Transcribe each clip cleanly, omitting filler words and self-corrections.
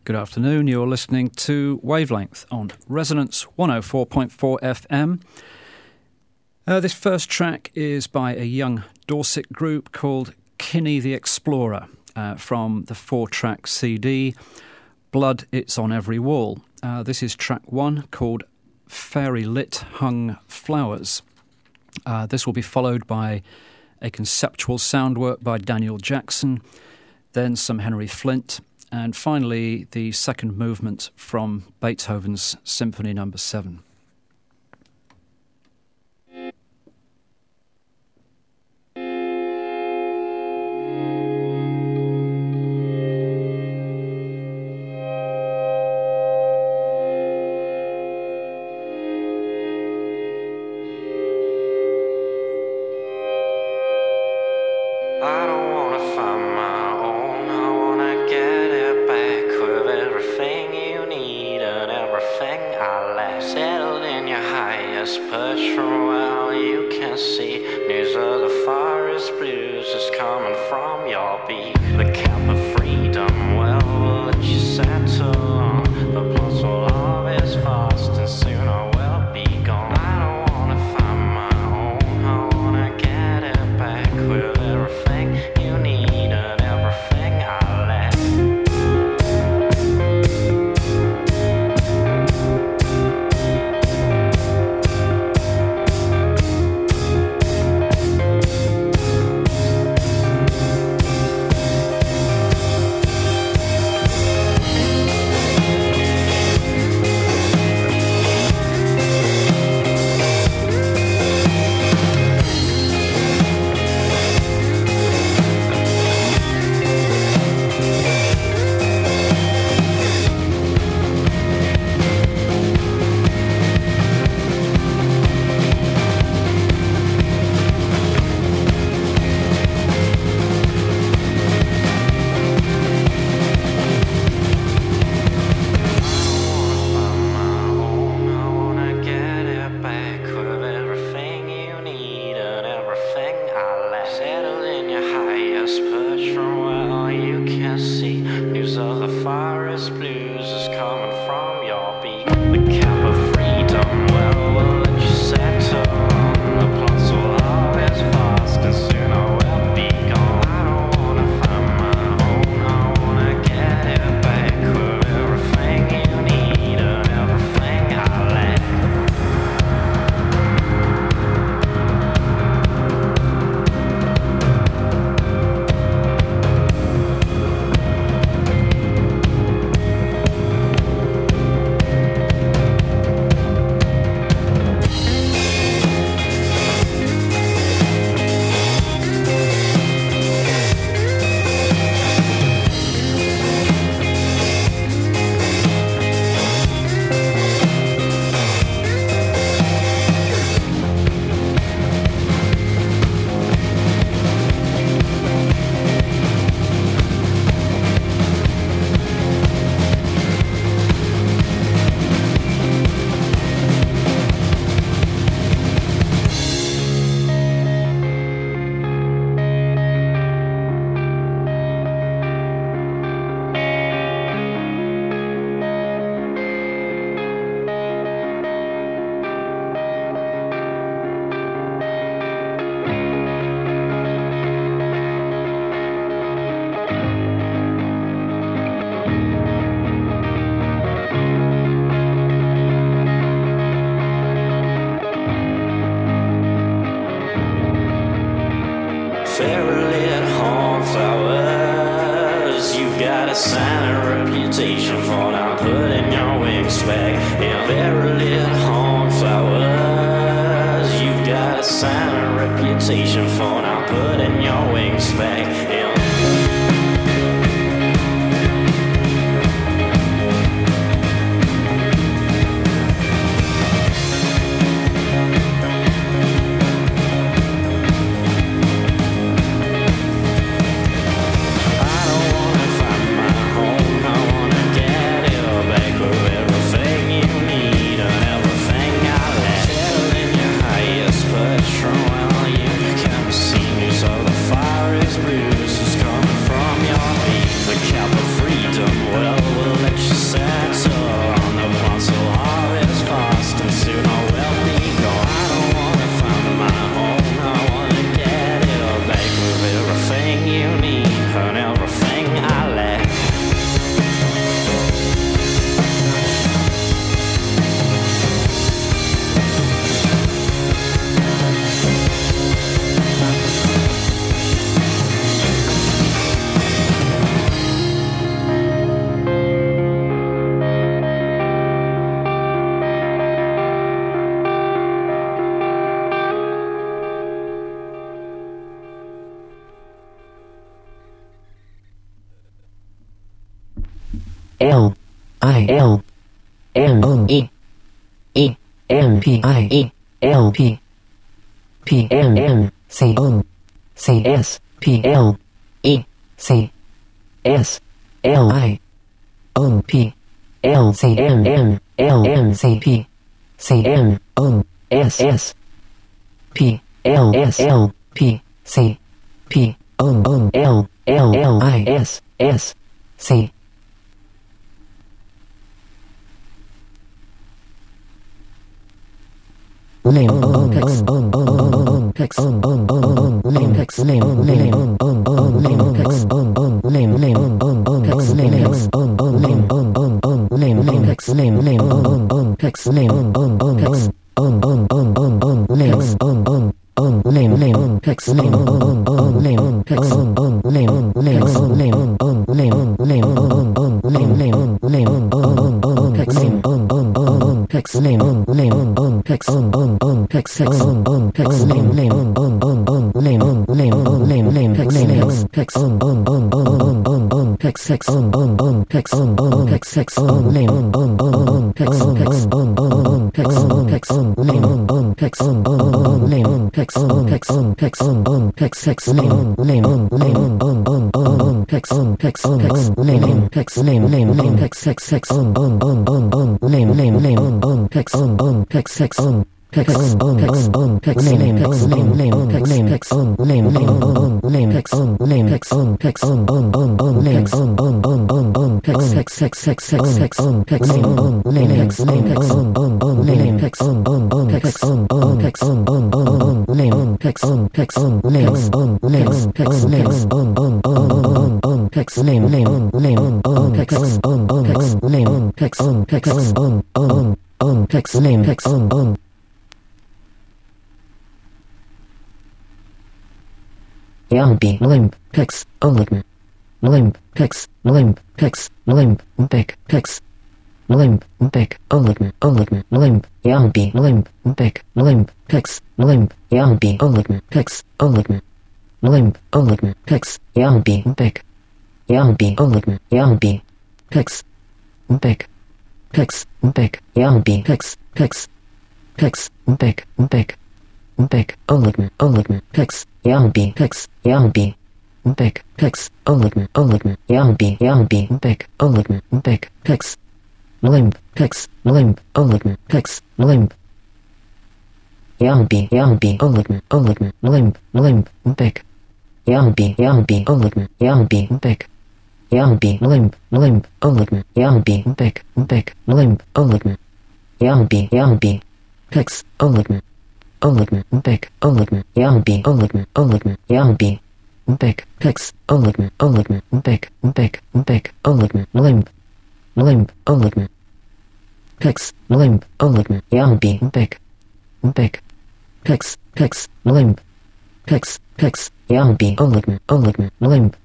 Good afternoon, you're listening to Wavelength on Resonance 104.4 FM. This first track is by a young Dorset group called Kinney the Explorer from the 4-track CD Blood It's on Every Wall. This is track 1 called Fairy Lit Hung Flowers. This will be followed by a conceptual soundwork by Daniel Jackson, then some Henry Flint, and finally the second movement from Beethoven's Symphony No. 7. Well, we'll let L I L M E E M P I E L P P M M C C S P L E C S L I O P L C M M L M C P C M O S S P L S L P C P O L L L I S S C name text text name text name name text name text name text name text name text name text Yambi limp text oligan limp text limp text limp beck text limp beck oligan limp Yambi limp beck limp text limp Yambi oligan text oligan limp oligan text Yambi beck Yambi oligan Yambi text beck text beck Yambi text text beck beck oligan text Yambi text Yambi beck text oligan Yambi beck oligan beck text limp oligan text limp Yambi oligan limp beck Yambi oligan beck Yambi limp oligan beck limp oligan Yambi text oligan beck Yambi Yambi beck text oligan beck oligan limp oligan text limp oligan Yambi beck text limp text Yambi oligan limp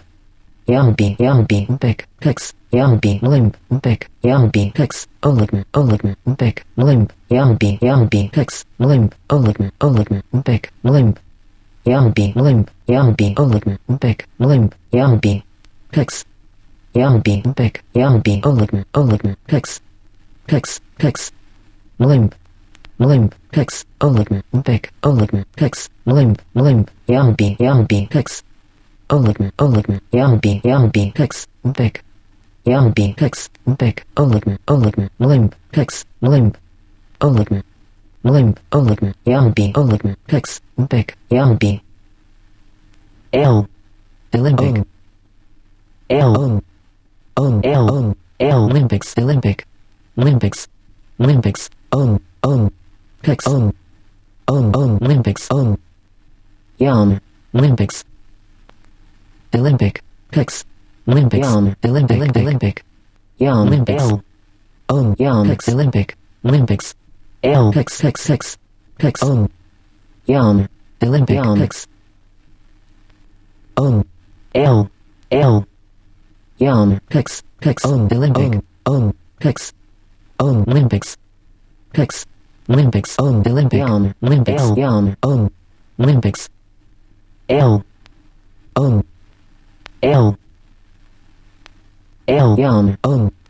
Yambi beck text Yambi limp beck Yambi text oligan beck limp Yambi text limp oligan beck limp Yambi oligan beck limp Yambi text Yambi beck Yambi oligan text limp text oligan beck text limp Yambi text oligan Yambi text beck Yambi text beck oligan limp text limp oligan Yambi oligan text beck Yambi L Olympic L Olympics Olympics text Olympics Yam Olympics Olympic text Olympics Olympic Yam Olympics Yam text Olympic Olympics L text Yam Olympic text L Yam text Olympic text Olympics text Olympics Olympic Yam Olympics Yam Olympics L Yam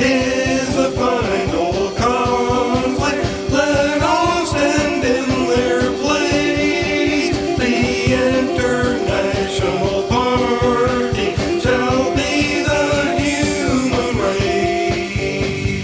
is the final conflict. Let all stand in their place. The International Party shall be the human race.